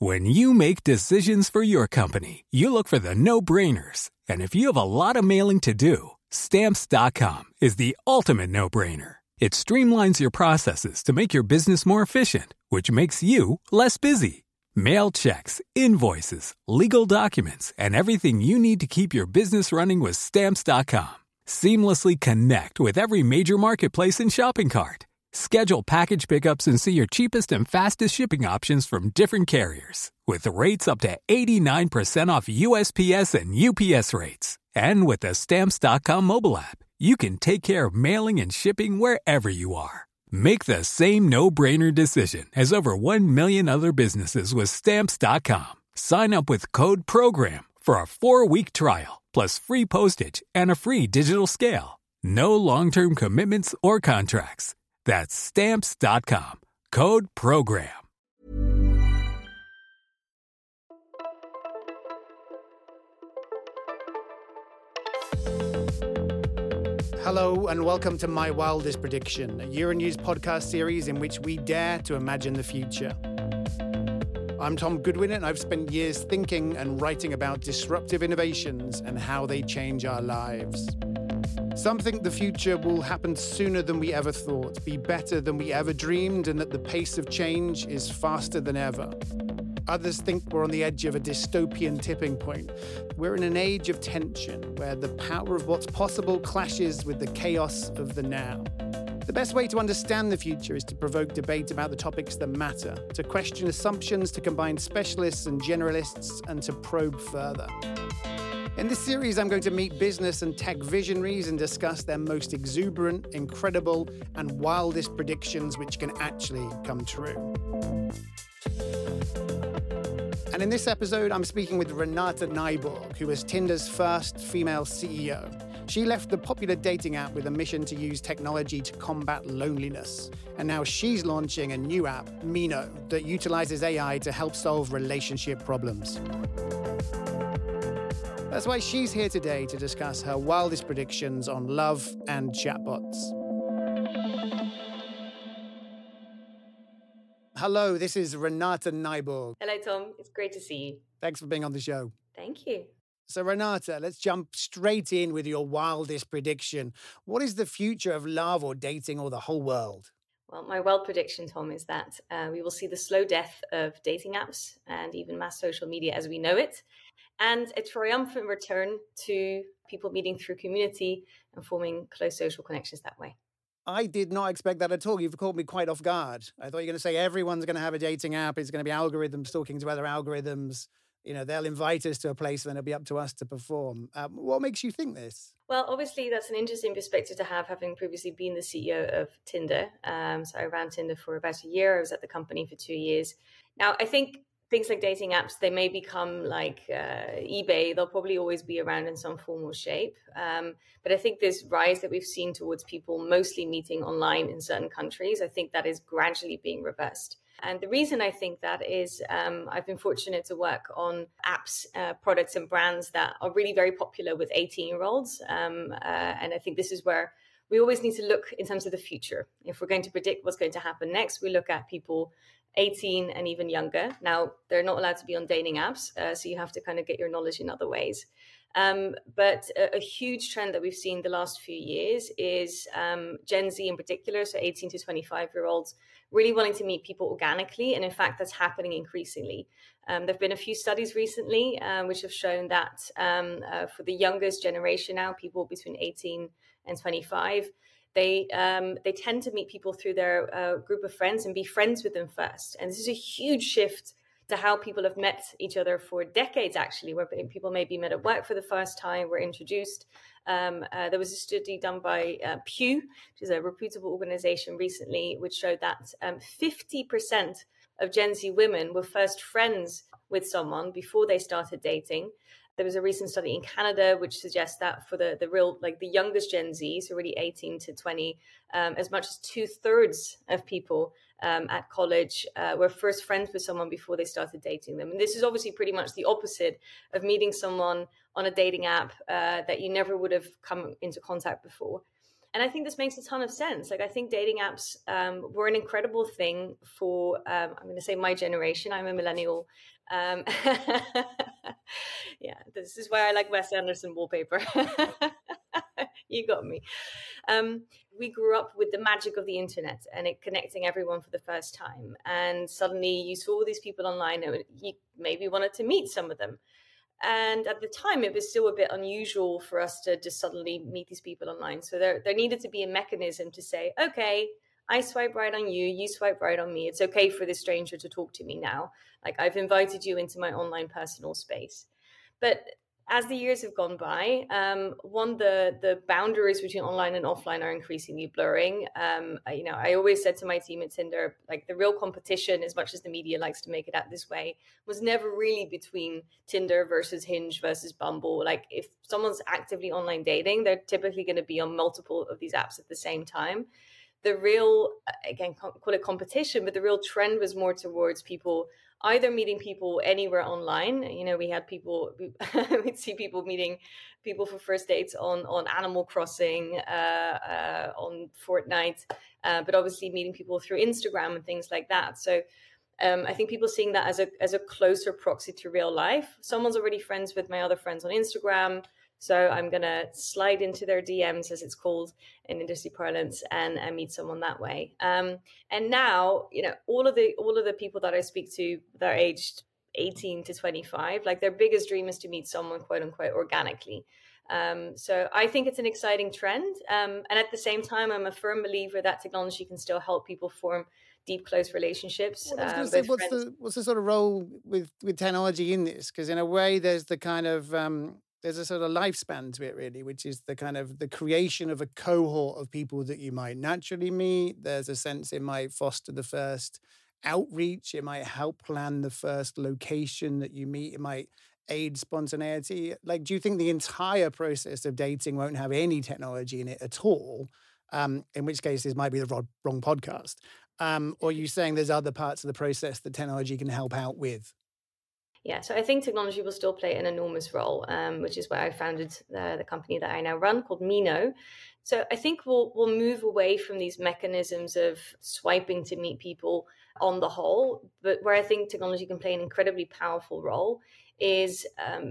When you make decisions for your company, you look for the no-brainers. And if you have a lot of mailing to do, Stamps.com is the ultimate no-brainer. It streamlines your processes to make your business more efficient, which makes you less busy. Mail checks, invoices, legal documents, and everything you need to keep your business running with Stamps.com. Seamlessly connect with every major marketplace and shopping cart. Schedule package pickups and see your cheapest and fastest shipping options from different carriers, with rates up to 89% off USPS and UPS rates. And with the Stamps.com mobile app, you can take care of mailing and shipping wherever you are. Make the same no-brainer decision as over 1 million other businesses with Stamps.com. Sign up with code PROGRAM for a 4-week trial, plus free postage and a free digital scale. No long-term commitments or contracts. That's Stamps.com. Code PROGRAM. Hello and welcome to My Wildest Prediction, a Euronews podcast series in which we dare to imagine the future. I'm Tom Goodwin and I've spent years thinking and writing about disruptive innovations and how they change our lives. Some think the future will happen sooner than we ever thought, be better than we ever dreamed, and that the pace of change is faster than ever. Others think we're on the edge of a dystopian tipping point. We're in an age of tension, where the power of what's possible clashes with the chaos of the now. The best way to understand the future is to provoke debate about the topics that matter, to question assumptions, to combine specialists and generalists, and to probe further. In this series, I'm going to meet business and tech visionaries and discuss their most exuberant, incredible, and wildest predictions which can actually come true. And in this episode, I'm speaking with Renate Nyborg, who was Tinder's first female CEO. She left the popular dating app with a mission to use technology to combat loneliness. And now she's launching a new app, Mino, that utilizes AI to help solve relationship problems. That's why she's here today to discuss her wildest predictions on love and chatbots. Hello, this is Renate Nyborg. Hello, Tom. It's great to see you. Thanks for being on the show. Thank you. So, Renate, let's jump straight in with your wildest prediction. What is the future of love or dating or the whole world? Well, my wild prediction, Tom, is that we will see the slow death of dating apps and even mass social media as we know it, and a triumphant return to people meeting through community and forming close social connections that way. I did not expect that at all. You've caught me quite off guard. I thought you were going to say everyone's going to have a dating app. It's going to be algorithms talking to other algorithms. You know, they'll invite us to a place, then it'll be up to us to perform. What makes you think this? Well, obviously, that's an interesting perspective to have, having previously been the CEO of Tinder. So I ran Tinder for about a year. I was at the company for 2 years. Now, I think things like dating apps, they may become like eBay. They'll probably always be around in some form or shape. But I think this rise that we've seen towards people mostly meeting online in certain countries, I think that is gradually being reversed. And the reason I think that is I've been fortunate to work on apps, products and brands that are really very popular with 18-year-olds. And I think this is where we always need to look in terms of the future. If we're going to predict what's going to happen next, we look at people 18 and even younger. Now, they're not allowed to be on dating apps, so you have to kind of get your knowledge in other ways. But a huge trend that we've seen the last few years is Gen Z in particular, so 18 to 25-year-olds, really wanting to meet people organically. And in fact, that's happening increasingly. There have been a few studies recently which have shown that for the youngest generation now, people between 18 and 25, they tend to meet people through their group of friends and be friends with them first. And this is a huge shift to how people have met each other for decades, actually, where people maybe met at work for the first time, were introduced. There was a study done by Pew, which is a reputable organization recently, which showed that 50% of Gen Z women were first friends with someone before they started dating. There was a recent study in Canada which suggests that for the real, like the youngest Gen Z, so really 18 to 20, as much as 2/3 of people at college were first friends with someone before they started dating them. And this is obviously pretty much the opposite of meeting someone on a dating app that you never would have come into contact before. And I think this makes a ton of sense. Like, I think dating apps were an incredible thing for, I'm going to say my generation. I'm a millennial. Yeah, this is why I like Wes Anderson wallpaper. You got me. We grew up with the magic of the internet and it connecting everyone for the first time. And suddenly you saw these people online and you maybe wanted to meet some of them. And at the time, it was still a bit unusual for us to just suddenly meet these people online. So there needed to be a mechanism to say, okay, I swipe right on you, you swipe right on me. It's okay for this stranger to talk to me now. Like, I've invited you into my online personal space. But as the years have gone by, the boundaries between online and offline are increasingly blurring. I always said to my team at Tinder, like, the real competition, as much as the media likes to make it out this way, was never really between Tinder versus Hinge versus Bumble. Like, if someone's actively online dating, they're typically going to be on multiple of these apps at the same time. The real, again, call it competition, but the real trend was more towards people either meeting people anywhere online. You know, we had people, we'd see people meeting people for first dates on Animal Crossing, on Fortnite, but obviously meeting people through Instagram and things like that. So I think people seeing that as a closer proxy to real life. Someone's already friends with my other friends on Instagram, so I'm going to slide into their DMs, as it's called in industry parlance, and meet someone that way. And now, you know, all of the people that I speak to that are aged 18 to 25, like, their biggest dream is to meet someone, quote unquote, organically. So I think it's an exciting trend. And at the same time, I'm a firm believer that technology can still help people form deep, close relationships. Well, I was going to say, what's the sort of role with technology in this? Because in a way, there's the kind of there's a sort of lifespan to it, really, which is the kind of the creation of a cohort of people that you might naturally meet. There's a sense it might foster the first outreach. It might help plan the first location that you meet. It might aid spontaneity. Like, do you think the entire process of dating won't have any technology in it at all? In which case, this might be the wrong podcast. Or are you saying there's other parts of the process that technology can help out with? Yeah, so I think technology will still play an enormous role, which is why I founded the company that I now run called Mino. So I think we'll move away from these mechanisms of swiping to meet people on the whole, but where I think technology can play an incredibly powerful role is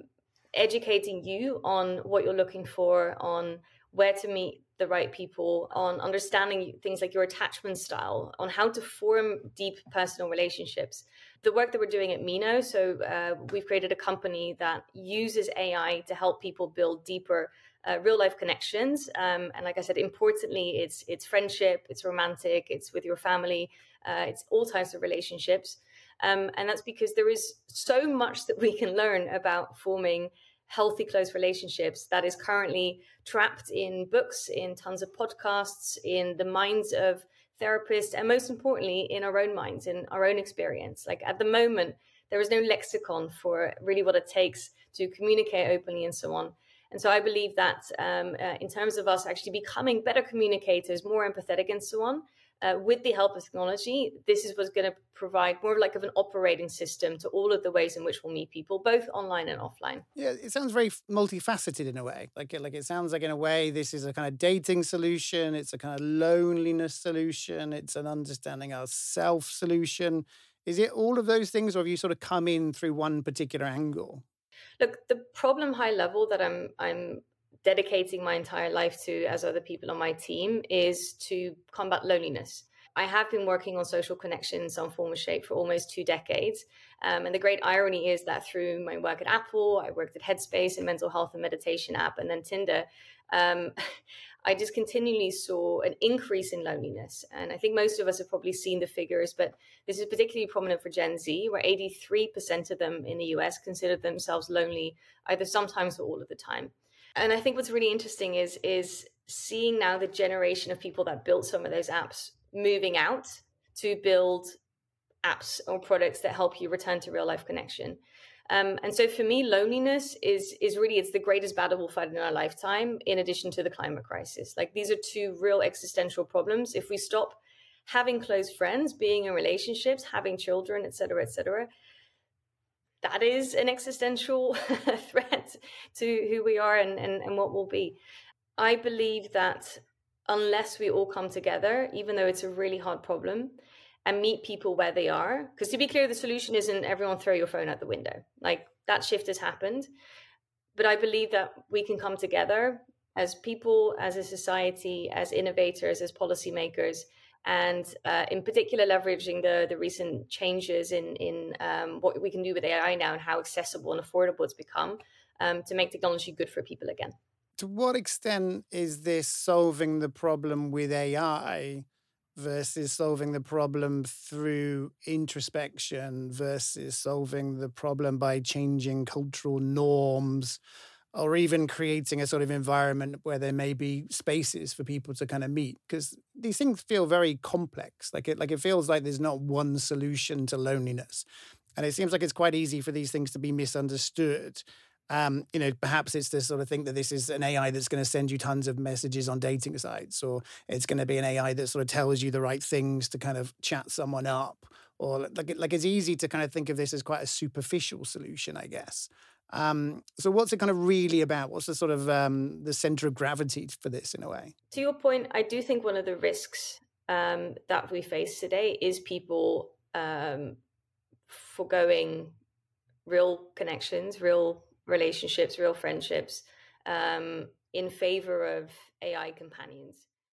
educating you on what you're looking for, on where to meet the right people, on understanding things like your attachment style, on how to form deep personal relationships. The work that we're doing at Mino, so we've created a company that uses AI to help people build deeper real life connections. And like I said, importantly, it's friendship, it's romantic, it's with your family, it's all types of relationships. And that's because there is so much that we can learn about forming healthy, close relationships that is currently trapped in books, in tons of podcasts, in the minds of therapists, and most importantly, in our own minds, in our own experience. Like, at the moment, there is no lexicon for really what it takes to communicate openly and so on. And so I believe that in terms of us actually becoming better communicators, more empathetic and so on, with the help of technology, this is what's going to provide more like of an operating system to all of the ways in which we'll meet people, both online and offline. Yeah, it sounds very multifaceted in a way. Like it sounds like, in a way, this is a kind of dating solution. It's a kind of loneliness solution. It's an understanding ourself solution. Is it all of those things, or have you sort of come in through one particular angle? Look, the problem high level that I'm dedicating my entire life to, as other people on my team, is to combat loneliness. I have been working on social connection in some form or shape for almost 2 decades. And the great irony is that through my work at Apple, I worked at Headspace, a mental health and meditation app, and then Tinder, I just continually saw an increase in loneliness. And I think most of us have probably seen the figures, but this is particularly prominent for Gen Z, where 83% of them in the US consider themselves lonely, either sometimes or all of the time. And I think what's really interesting is seeing now the generation of people that built some of those apps moving out to build apps or products that help you return to real life connection. And so for me, loneliness is really, it's the greatest battle we'll fight in our lifetime, in addition to the climate crisis. Like, these are 2 real existential problems. If we stop having close friends, being in relationships, having children, et cetera, that is an existential threat to who we are and what we'll be. I believe that unless we all come together, even though it's a really hard problem, and meet people where they are. Because to be clear, the solution isn't everyone throw your phone out the window. Like, that shift has happened. But I believe that we can come together as people, as a society, as innovators, as policymakers, and in particular leveraging the recent changes in what we can do with AI now and how accessible and affordable it's become, to make technology good for people again. To what extent is this solving the problem with AI versus solving the problem through introspection versus solving the problem by changing cultural norms, or even creating a sort of environment where there may be spaces for people to kind of meet? Because these things feel very complex. Like it feels like there's not one solution to loneliness. And it seems like it's quite easy for these things to be misunderstood. Perhaps it's to sort of think that this is an AI that's going to send you tons of messages on dating sites, or it's going to be an AI that sort of tells you the right things to kind of chat someone up, or like it's easy to kind of think of this as quite a superficial solution, I guess. So what's it kind of really about? What's the sort of the center of gravity for this in a way? To your point, I do think one of the risks that we face today is people forgoing real connections, real relationships, real friendships, in favor of AI companions.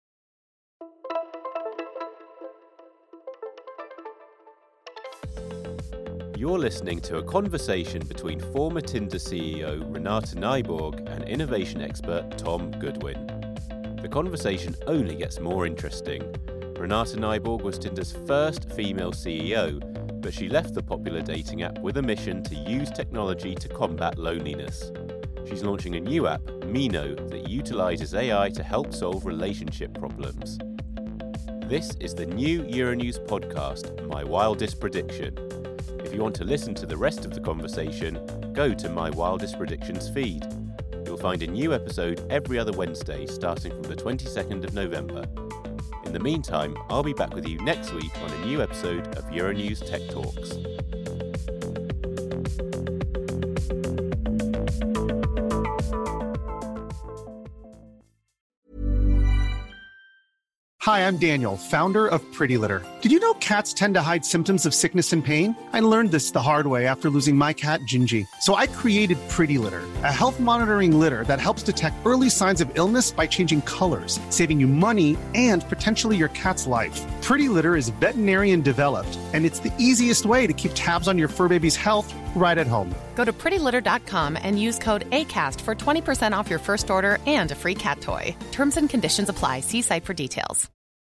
You're listening to a conversation between former Tinder CEO Renate Nyborg and innovation expert Tom Goodwin. The conversation only gets more interesting. Renate Nyborg was Tinder's first female CEO, but she left the popular dating app with a mission to use technology to combat loneliness. She's launching a new app, Mino, that utilises AI to help solve relationship problems. This is the new Euronews podcast, My Wildest Prediction. If you want to listen to the rest of the conversation, go to My Wildest Predictions feed. You'll find a new episode every other Wednesday starting from the 22nd of November. In the meantime, I'll be back with you next week on a new episode of Euronews Tech Talks. Hi, I'm Daniel, founder of Pretty Litter. Did you know cats tend to hide symptoms of sickness and pain? I learned this the hard way after losing my cat, Gingy. So I created Pretty Litter, a health monitoring litter that helps detect early signs of illness by changing colors, saving you money and potentially your cat's life. Pretty Litter is veterinarian developed, and it's the easiest way to keep tabs on your fur baby's health right at home. Go to prettylitter.com and use code ACAST for 20% off your first order and a free cat toy. Terms and conditions apply. See site for details.